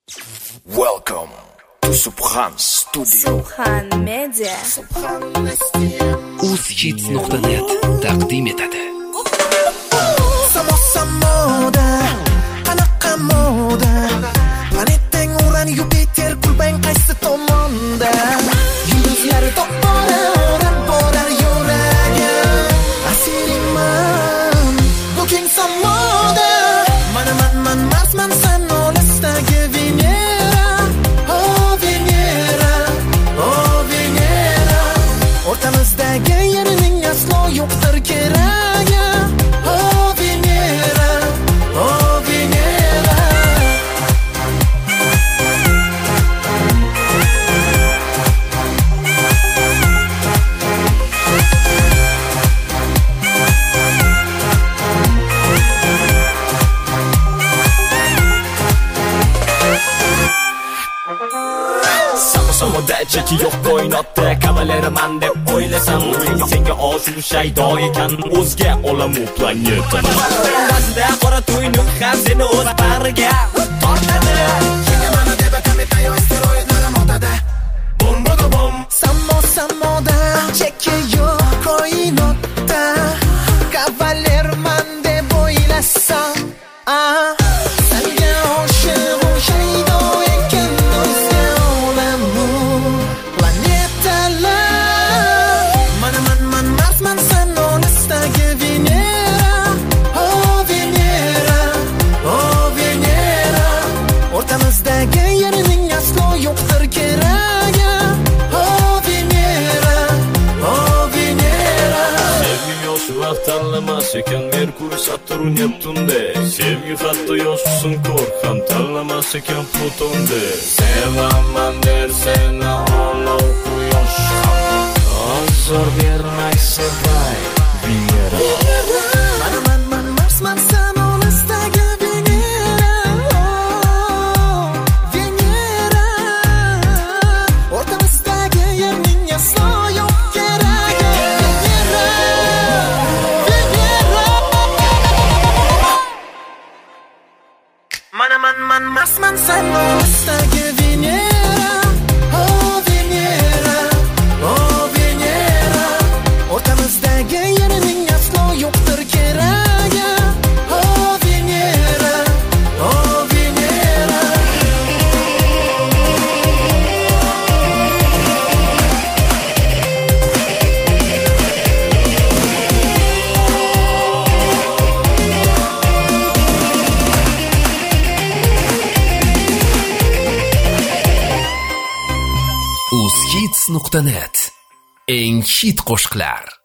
Welcome to Subhan Studio. Subhan Media. Uzhits.net taqdim etadi. Samoda, qanaqa moda? Planetang Uran, Yupiter, kulbang qaysi tomonda? Yulduzlar to'polab borar yuragim. Asiriman, looking samoda. Man, Marsman, san olisdagi Venera. Oh Venera, oh Venera. O'rtamizdagi yerning aslo yo'qdir keragi. Oh Venera, oh Venera. Samoda cheki yo'q koinotda kavaleraman deb o'ylasam, senga oshiq shaydo ekan o'zga olamu planetani. Ba'zida qora to'yning ham seni o'z bag'riga tortadi. Senga mana deb kometayo asteroidlar motada. Bomba bom. Samoda cheki yo'q koinotda kavaleraman deb o'ylasam, senga oshiq shaydo ekan o'zga olamu planetalar. Man, Marsman, san olisdagi Venera. Oh Venera, oh Venera. O'rtamizdagi yerning aslo yo'qdir keragi. Oh Venera, oh Venera. Sevgi yosh vaqt tanlamas ekan Merkur, Saturn, Neptunde. Sevgi hatto yoshsin ko'r ham tanlamas ekan Plutonde. Sevaman derseni olov quyosh ham azor bermay sevay Venera. Man, Marsman, san olisdagi Venera. Oh Venera. O'rtamizdagi yerning aslo yo'q keragi. Venera. Man, Marsman, san olisdagi Venera. Oh Venera, oh Venera. O'rtamizdagi yerning aslo yo'qdir keragi. Oh Venera, oh Venera. Uzhits.net eng hit qo'shiqlar.